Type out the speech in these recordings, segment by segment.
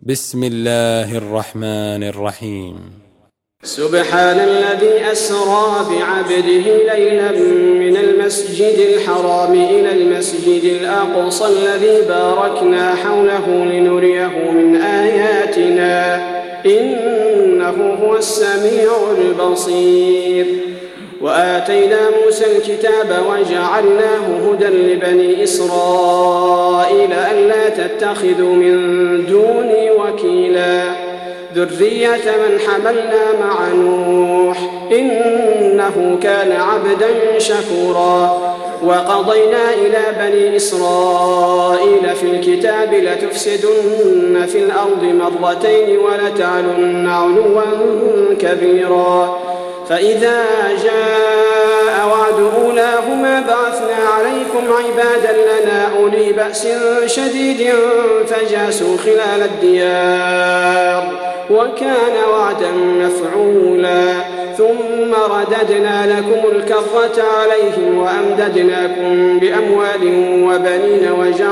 بسم الله الرحمن الرحيم. سبحان الذي أسرى بعبده ليلا من المسجد الحرام إلى المسجد الأقصى الذي باركنا حوله لنريه من آياتنا إنه هو السميع البصير. وآتينا موسى الكتاب وجعلناه هدى لبني إسرائيل ألا تتخذوا من دوني وكيلا ذرية من حملنا مع نوح إنه كان عبدا شكورا. وقضينا إلى بني إسرائيل في الكتاب لتفسدن في الأرض مرتين ولتعلن علوا كبيرا. فإذا جاء وعد أولاهما بعثنا عليكم عبادا لنا أولي بأس شديد فجاسوا خلال الديار وكان وعدا مفعولا. ثم رددنا لكم الكرة عليهم وأمددناكم بأموال وبنين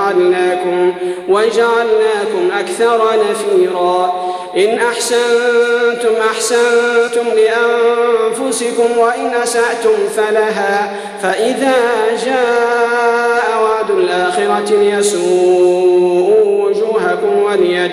وجعلناكم أكثر نفيرا. إن أحسنتم أحسنتم لأنفسكم وإن أسأتم فلها. فإذا جاء وعد الآخرة ليسوءوا وجوهكم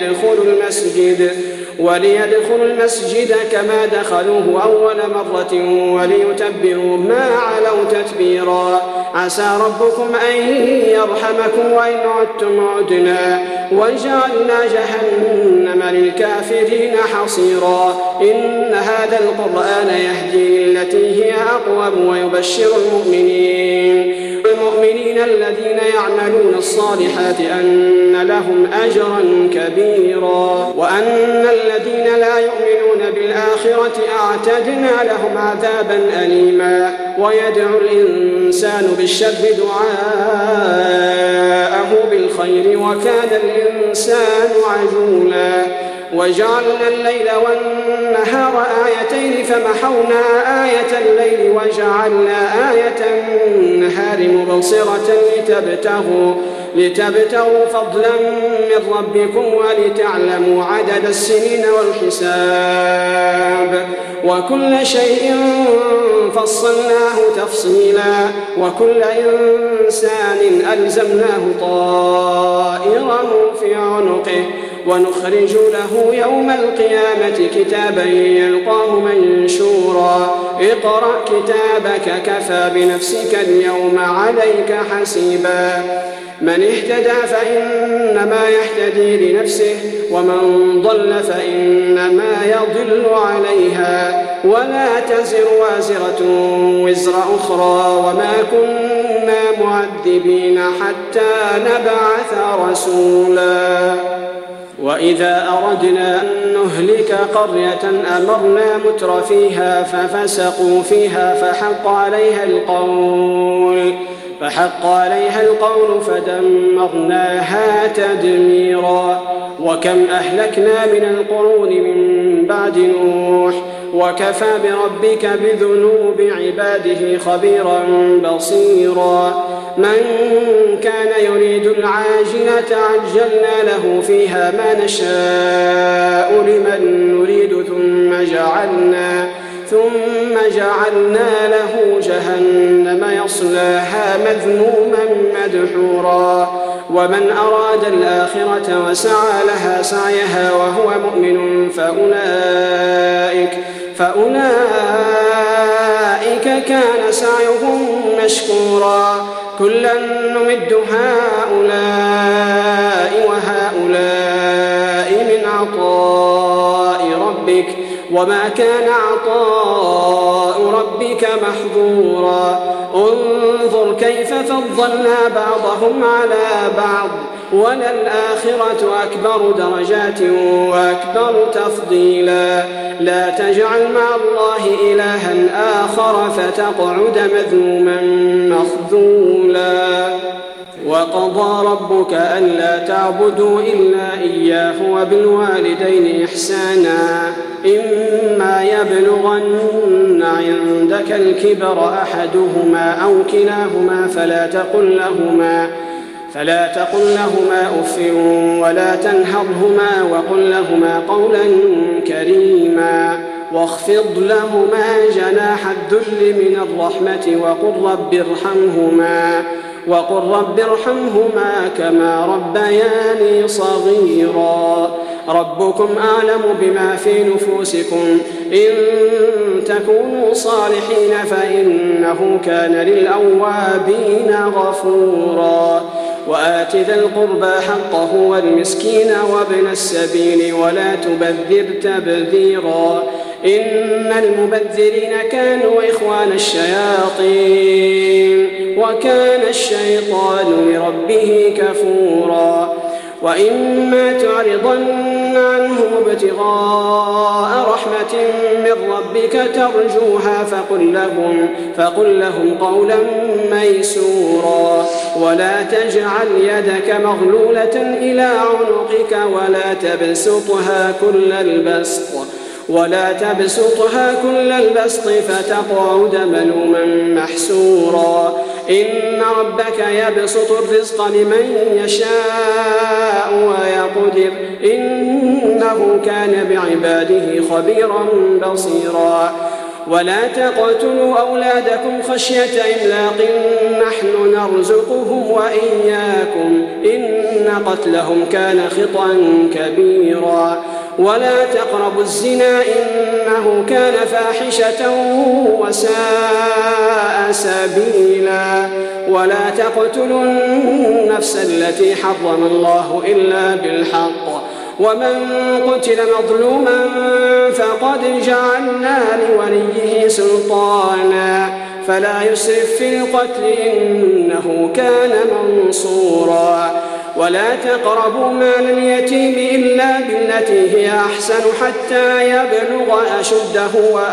وليدخلوا المسجد كما دخلوه أول مرة وليتبروا ما علوا تتبيرا. عسى ربكم أن يرحمكم وإن عدتم عدنا وجعلنا جهنم للكافرين حصيرا. إن هذا القرآن يهدي للتي هي أقوم ويبشر المؤمنين الذين يعملون الصالحات أن لهم أجرا كبيرا. وأن الذين لا يؤمنون بالآخرة أعتدنا لهم عذابا أليما. ويدعو الإنسان بالشر دعاءه بالخير وكان الإنسان عجولا. وجعلنا الليل والنهار آيتين فمحونا آية الليل وجعلنا آية النهار مبصرة لتبتغوا فضلا من ربكم ولتعلموا عدد السنين والحساب وكل شيء فصلناه تفصيلا. وكل إنسان ألزمناه طائره في عنقه ونخرج له يوم القيامة كتابا يلقاه منشورا. اقرأ كتابك كفى بنفسك اليوم عليك حسيبا. من اهتدى فإنما يهتدي لنفسه ومن ضل فإنما يضل عليها ولا تزر وازرة وزر أخرى وما كنا معذبين حتى نبعث رسولا. وإذا أردنا أن نهلك قرية أمرنا متر فيها ففسقوا فيها فحق عليها القول فدمرناها تدميرا. وكم أهلكنا من القرون من بعد نوح وكفى بربك بذنوب عباده خبيرا بصيرا. من كان يريد العاجلة عجلنا له فيها ما نشاء لمن نريد ثم جعلنا له جهنم يصلاها مذموما مدحورا. ومن أراد الآخرة وسعى لها سعيها وهو مؤمن فأولئك كان سعيهم مشكورا. كلا نمد هؤلاء وهؤلاء من عطاء ربك وما كان عطاء ربك محظورا. انظر كيف فضلنا بعضهم على بعض وللآخرة أكبر درجات وأكبر تفضيلا. لا تجعل مع الله إلها آخر فتقعد مذموما مخذولا. وقضى ربك ألا تعبدوا إلا إياه وبالوالدين إحسانا. إما يبلغن عندك الكبر أحدهما أو كلاهما فلا تقل لهما أف ولا تنهرهما وقل لهما قولا كريما واخفض لهما جناح الذل من الرحمة وقل رب ارحمهما كما ربياني صغيرا ربكم أعلم بما في نفوسكم إن تكونوا صالحين فإنه كان للأوابين غفورا وآت ذا القربى حقه والمسكين وابن السبيل ولا تبذر تبذيرا إن المبذرين كانوا إخوان الشياطين وكان الشيطان لربه كفورا وإما تعرضن عنهم ابتغاء رحمة من ربك ترجوها فقل لهم قولا ميسورا ولا تجعل يدك مغلولة إلى عنقك ولا تبسطها كل البسط فتقعد ملوما محسورا إن ربك يبسط الرزق لمن يشاء ويقدر إنه كان بعباده خبيرا بصيرا ولا تقتلوا أولادكم خشية إملاق نحن نرزقهم وإياكم إن قتلهم كان خطأ كبيرا ولا تقربوا الزنا إنه كان فاحشة وساء سبيلا ولا تقتلوا النفس التي حرم الله إلا بالحق ومن قتل مظلوما فقد جعلنا لوليه سلطانا فلا يسرف في القتل إنه كان منصورا ولا تقربوا مال اليتيم إلا بالتي هي أحسن حتى يبلغ أشده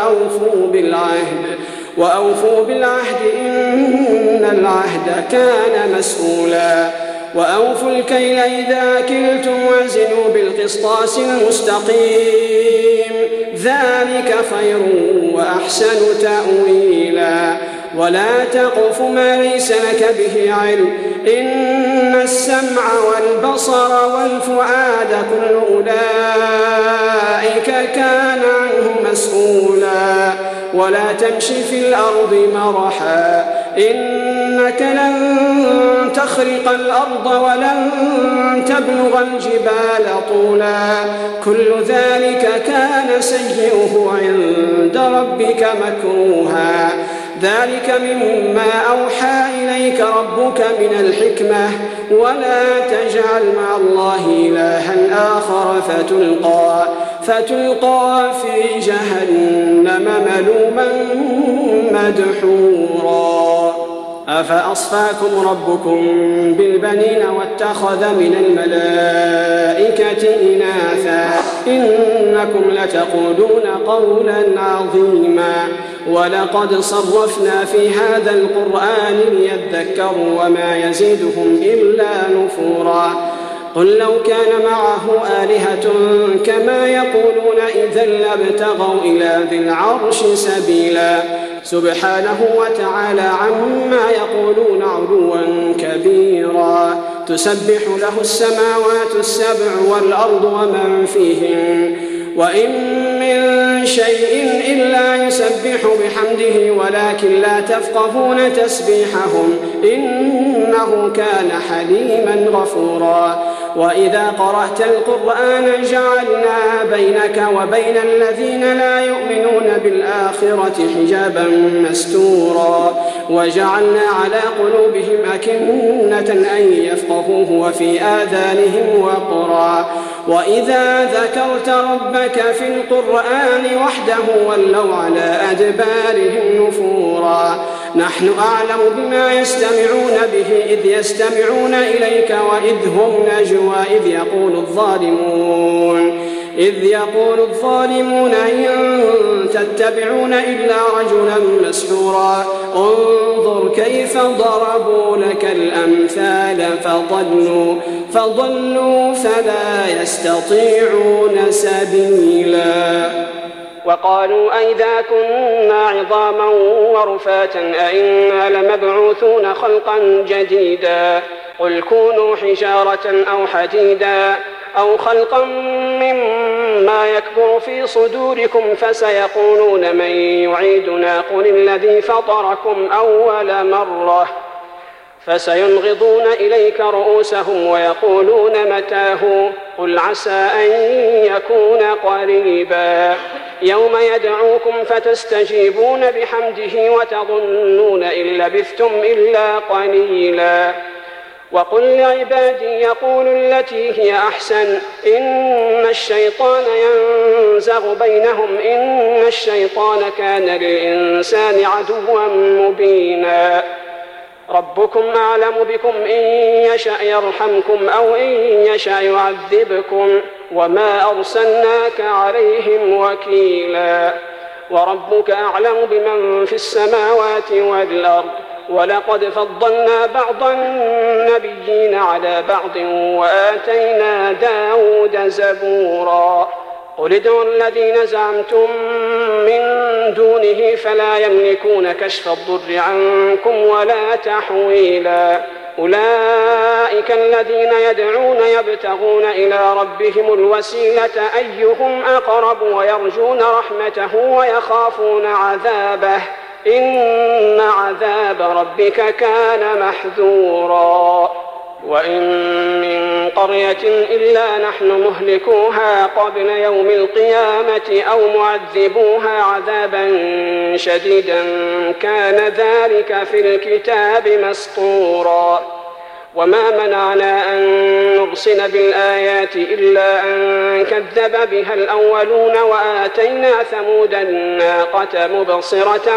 وأوفوا بالعهد إن العهد كان مسؤولا وأوفوا الكيل إذا كلتم وزنوا بالقسطاس المستقيم ذلك خير وأحسن تأويلا ولا تقف ما ليس لك به علم إن السمع والبصر والفؤاد كل أولئك كان عنه مسؤولا ولا تمش في الأرض مرحا إنك لن تخرق الأرض ولن تبلغ الجبال طولا كل ذلك كان سيئه عند ربك مكروها ذلك مما أوحى إليك ربك من الحكمة ولا تجعل مع الله إلها آخر فتلقى في جهنم ملوما مدحورا أفأصفاكم ربكم بالبنين واتخذ من الملائكة إناثا إنكم لتقولون قولا عظيما ولقد صرفنا في هذا القرآن ليذكروا وما يزيدهم إلا نفورا قل لو كان معه آلهة كما يقولون إذا لابتغوا إلى ذي العرش سبيلا سبحانه وتعالى عما يقولون علوا كبيرا تسبح له السماوات السبع والأرض ومن فيهن وإن من شيء إلا يسبح بحمده ولكن لا تفقهون تسبيحهم إنه كان حليما غفورا وإذا قرأت القرآن جعلنا بينك وبين الذين لا يؤمنون بالآخرة حجابا مستورا وجعلنا على قلوبهم أكنة أن يفقهوه وفي آذانهم وقرا وإذا ذكرت ربك في القرآن وحده ولوا على أدبارهم نفورا نحن أعلم بما يستمعون به إذ يستمعون إليك وإذ هم نجوى إذ يقول الظالمون إن تتبعون إلا رجلا مسحورا انظر كيف ضربوا لك الأمثال فضلوا فلا يستطيعون سبيلا وقالوا أئذا كنا عظاما ورفاتا أئنا لمبعوثون خلقا جديدا قل كونوا حجارة أو حديدا أو خلقا مما يكبر في صدوركم فسيقولون من يعيدنا قل الذي فطركم أول مرة فسينغضون إليك رؤوسهم ويقولون متاه قل عسى أن يكون قريبا يوم يدعوكم فتستجيبون بحمده وتظنون إن لبثتم إلا قليلا وقل لعبادي يقولوا التي هي أحسن إن الشيطان ينزغ بينهم إن الشيطان كان للإنسان عدوا مبينا ربكم أعلم بكم إن يشأ يرحمكم أو إن يشأ يعذبكم وما أرسلناك عليهم وكيلا وربك أعلم بمن في السماوات والأرض ولقد فضلنا بعض النبيين على بعض وآتينا داود زبورا قل ادعوا الذين زعمتم من دونه فلا يملكون كشف الضر عنكم ولا تحويلا أولئك الذين يدعون يبتغون إلى ربهم الوسيلة أيهم أقرب ويرجون رحمته ويخافون عذابه إن عذاب ربك كان محذورا وإن من قرية إلا نحن مهلكوها قبل يوم القيامة أو معذبوها عذابا شديدا كان ذلك في الكتاب مسطورا وما منعنا أن نرسل بالآيات إلا أن كذب بها الأولون وآتينا ثمود الناقة مبصرة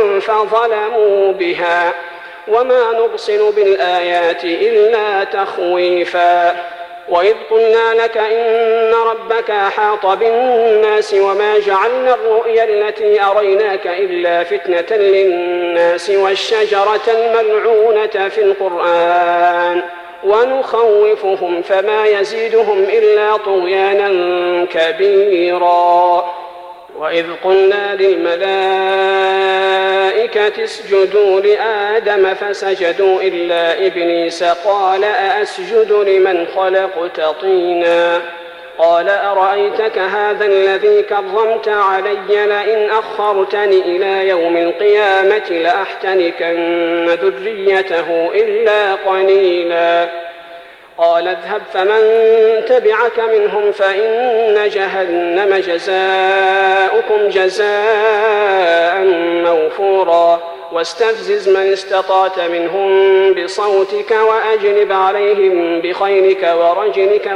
فظلموا بها وما نرسل بالآيات إلا تخويفا وإذ قلنا لك إن ربك أحاط بالناس وما جعلنا الرؤيا التي أريناك إلا فتنة للناس والشجرة الملعونة في القرآن ونخوفهم فما يزيدهم إلا طغيانا كبيرا وإذ قلنا للملائكة اسجدوا لآدم فسجدوا إلا إبليس قال أأسجد لمن خلقت طينا قال أرأيتك هذا الذي كرمت علي لئن أخرتني إلى يوم القيامة لأحتنكن ذريته إلا قليلا قال اذهب فمن تبعك منهم فإن جهنم جزاؤكم جزاء موفورا واستفزز من استطعت منهم بصوتك وأجلب عليهم بخيلك ورجلك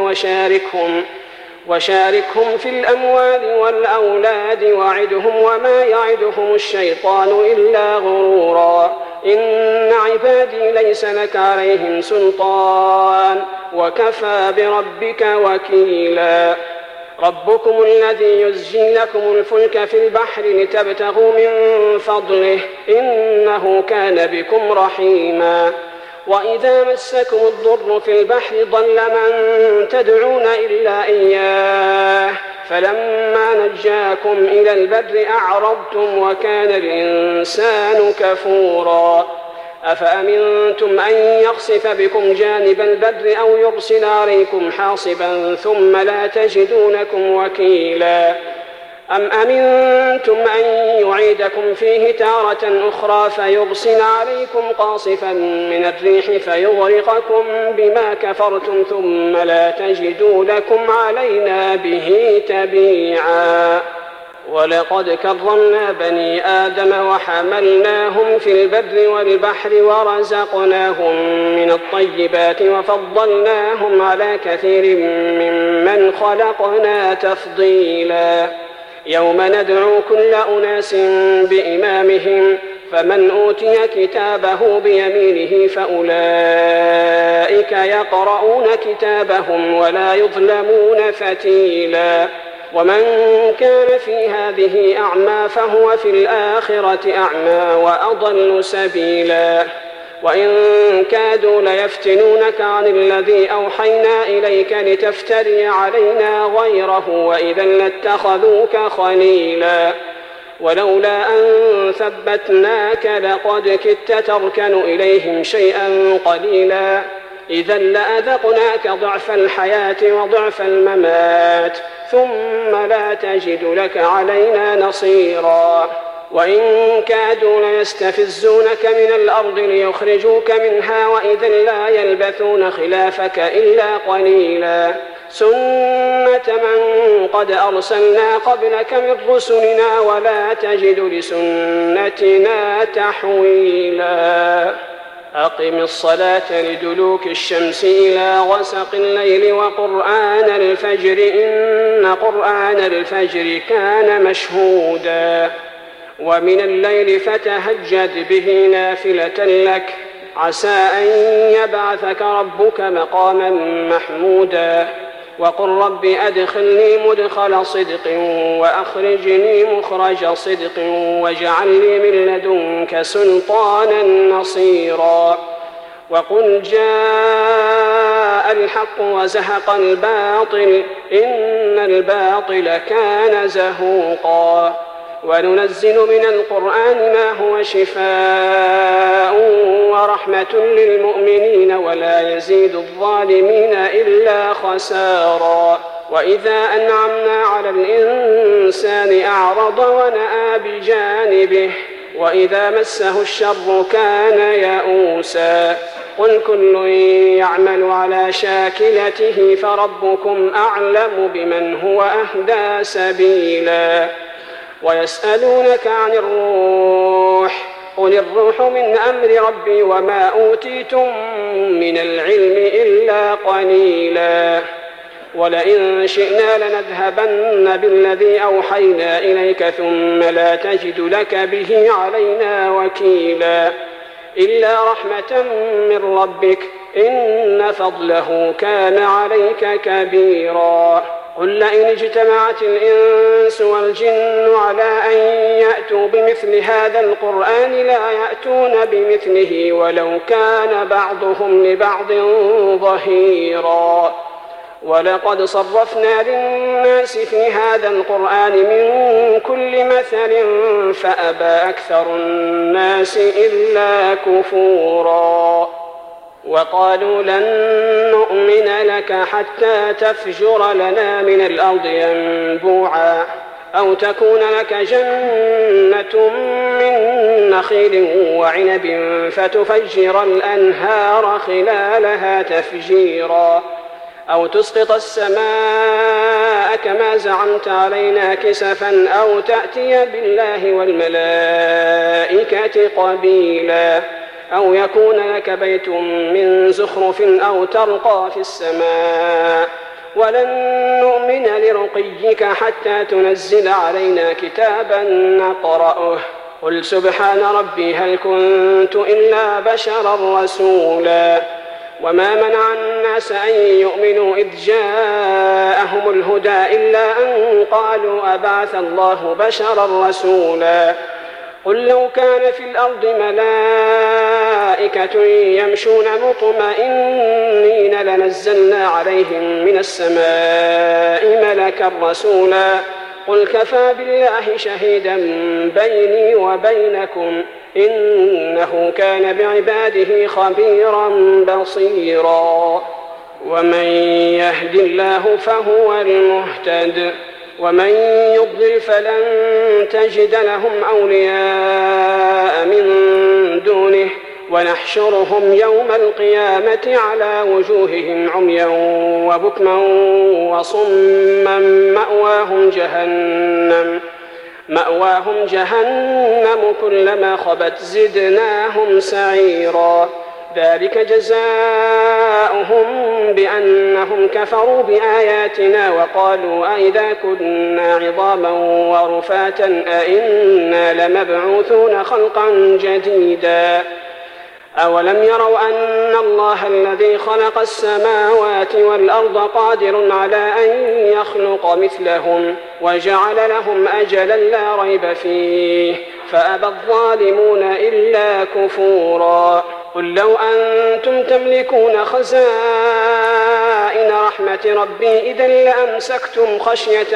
وشاركهم في الأموال والأولاد وعدهم وما يعدهم الشيطان إلا غرورا إن عبادي ليس لك عليهم سلطان وكفى بربك وكيلا ربكم الذي يزجي لكم الفلك في البحر لتبتغوا من فضله إنه كان بكم رحيما وإذا مسكم الضر في البحر ضل من تدعون إلا إياه فلما نجاكم إلى البر أعرضتم وكان الإنسان كفورا أفأمنتم أن يخسف بكم جانب البر أو يرسل عليكم حاصبا ثم لا تجدوا لكم وكيلا أم أمنتم أن يعيدكم فيه تارة أخرى فيرسل عليكم قاصفا من الريح فيغرقكم بما كفرتم ثم لا تجدوا لكم علينا به تبيعا ولقد كرمنا بني آدم وحملناهم في البر والبحر ورزقناهم من الطيبات وفضلناهم على كثير ممن خلقنا تفضيلا يوم ندعو كل أناس بإمامهم فمن أوتي كتابه بيمينه فأولئك يقرؤون كتابهم ولا يظلمون فتيلا ومن كان في هذه أعمى فهو في الآخرة أعمى وأضل سبيلا وإن كادوا ليفتنونك عن الذي أوحينا إليك لتفتري علينا غيره وإذا لاتخذوك خليلا ولولا أن ثبتناك لقد كدت تركن إليهم شيئا قليلا إذا لأذقناك ضعف الحياة وضعف الممات ثم لا تجد لك علينا نصيرا وإن كادوا ليستفزونك من الأرض ليخرجوك منها وإذا لا يلبثون خلافك إلا قليلا سنة من قد أرسلنا قبلك من رسلنا ولا تجد لسنتنا تحويلا أقم الصلاة لدلوك الشمس إلى غسق الليل وقرآن الفجر إن قرآن الفجر كان مشهودا ومن الليل فتهجد به نافلة لك عسى أن يبعثك ربك مقاما محمودا وقل رب أدخلني مدخل صدق وأخرجني مخرج صدق واجعل لي من لدنك سلطانا نصيرا وقل جاء الحق وزهق الباطل إن الباطل كان زهوقا وننزل من القرآن ما هو شفاء ورحمة للمؤمنين ولا يزيد الظالمين إلا خسارا وإذا أنعمنا على الإنسان أعرض ونأى بجانبه وإذا مسه الشر كان يئوسا قل كل يعمل على شاكلته فربكم أعلم بمن هو أهدى سبيلا ويسألونك عن الروح قل الروح من أمر ربي وما أوتيتم من العلم إلا قليلا ولئن شئنا لنذهبن بالذي أوحينا إليك ثم لا تجد لك به علينا وكيلا إلا رحمة من ربك إن فضله كان عليك كبيرا قل لئن اجتمعت الإنس والجن على أن يأتوا بمثل هذا القرآن لا يأتون بمثله ولو كان بعضهم لبعض ظهيرا ولقد صرفنا للناس في هذا القرآن من كل مثل فأبى أكثر الناس إلا كفورا وقالوا لن نؤمن لك حتى تفجر لنا من الأرض ينبوعا أو تكون لك جنة من نخيل وعنب فتفجر الأنهار خلالها تفجيرا أو تسقط السماء كما زعمت علينا كسفا أو تأتي بالله والملائكة قبيلا أو يكون لك بيت من زخرف أو ترقى في السماء ولن نؤمن لرقيك حتى تنزل علينا كتابا نقرأه قل سبحان ربي هل كنت إلا بشرا رسولا وما منع الناس أن يؤمنوا إذ جاءهم الهدى إلا أن قالوا أبعث الله بشرا رسولا قل لو كان في الأرض ملائكة يمشون مطمئنين لنزلنا عليهم من السماء ملكا رسولا قل كفى بالله شهيدا بيني وبينكم إنه كان بعباده خبيرا بصيرا ومن يهد الله فهو المهتد ومن يضلل فلن تجد لهم أولياء من دونه ونحشرهم يوم القيامة على وجوههم عميا وبكما وصما مأواهم جهنم كلما خبت زدناهم سعيرا ذلك جزاؤهم بأنهم كفروا بآياتنا وقالوا أئذا كنا عظاما ورفاتا أئنا لمبعوثون خلقا جديدا أولم يروا أن الله الذي خلق السماوات والأرض قادر على أن يخلق مثلهم وجعل لهم أجلا لا ريب فيه فأبى الظالمون إلا كفورا قل لو أنتم تملكون خزائن رحمة ربي إذا لأمسكتم خشية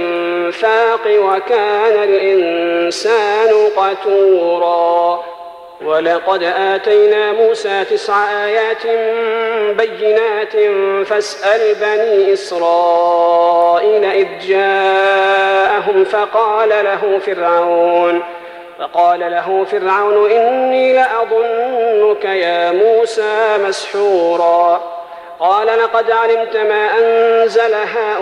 الإنفاق وكان الإنسان قتورا ولقد آتينا موسى 9 آيات بينات فاسأل بني إسرائيل إذ جاءهم فقال له فرعون إني لأظنك يا موسى مسحورا قال لقد علمت ما أنزل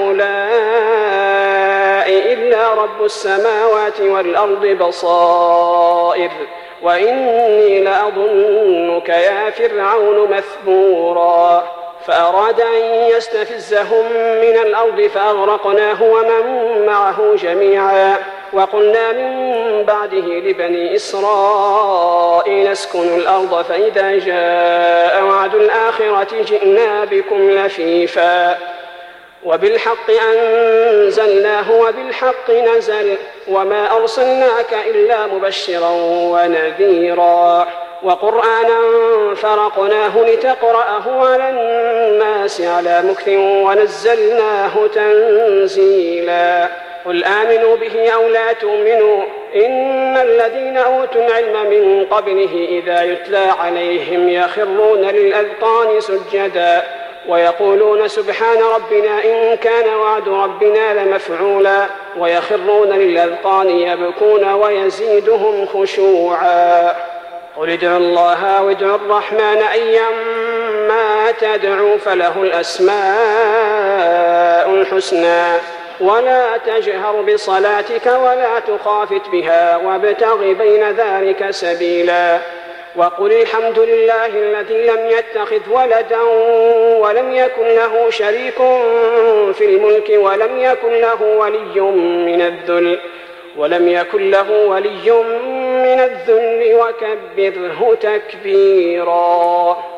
هؤلاء إلا رب السماوات والأرض بصائر وإني لأظنك يا فرعون مثبورا فأراد أن يستفزهم من الأرض فأغرقناه ومن معه جميعا وقلنا من بعده لبني إسرائيل اسكنوا الأرض فإذا جاء وعد الآخرة جئنا بكم لفيفا وبالحق أنزلناه وبالحق نزل وما أرسلناك إلا مبشرا ونذيرا وقرآنا فرقناه لتقرأه على الناس على مكث ونزلناه تنزيلا قل آمنوا به أو لا تؤمنوا إن الذين أوتوا العلم من قبله إذا يتلى عليهم يخرون للأذقان سجدا ويقولون سبحان ربنا إن كان وعد ربنا لمفعولا ويخرون للأذقان يبكون ويزيدهم خشوعا قل ادعوا الله وادعوا الرحمن أيما تدعوا فله الأسماء الحسنى ولا تجهر بصلاتك ولا تخافت بها وابتغ بين ذلك سبيلا وقل الحمد لله الذي لم يتخذ ولدا ولم يكن له شريك في الملك ولم يكن له ولي من الذل وكبره تكبيرا.